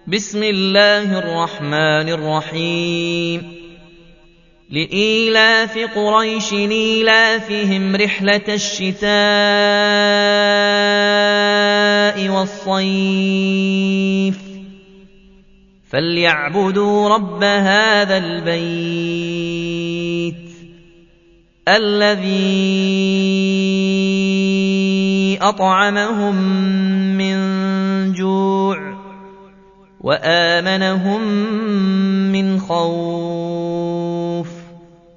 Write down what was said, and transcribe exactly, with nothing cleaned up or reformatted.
بسم الله الرحمن الرحيم لإيلاف قريش إيلافهم رحلة الشتاء والصيف فليعبدوا رب هذا البيت الذي أطعمهم من جوع وآمنهم من خوف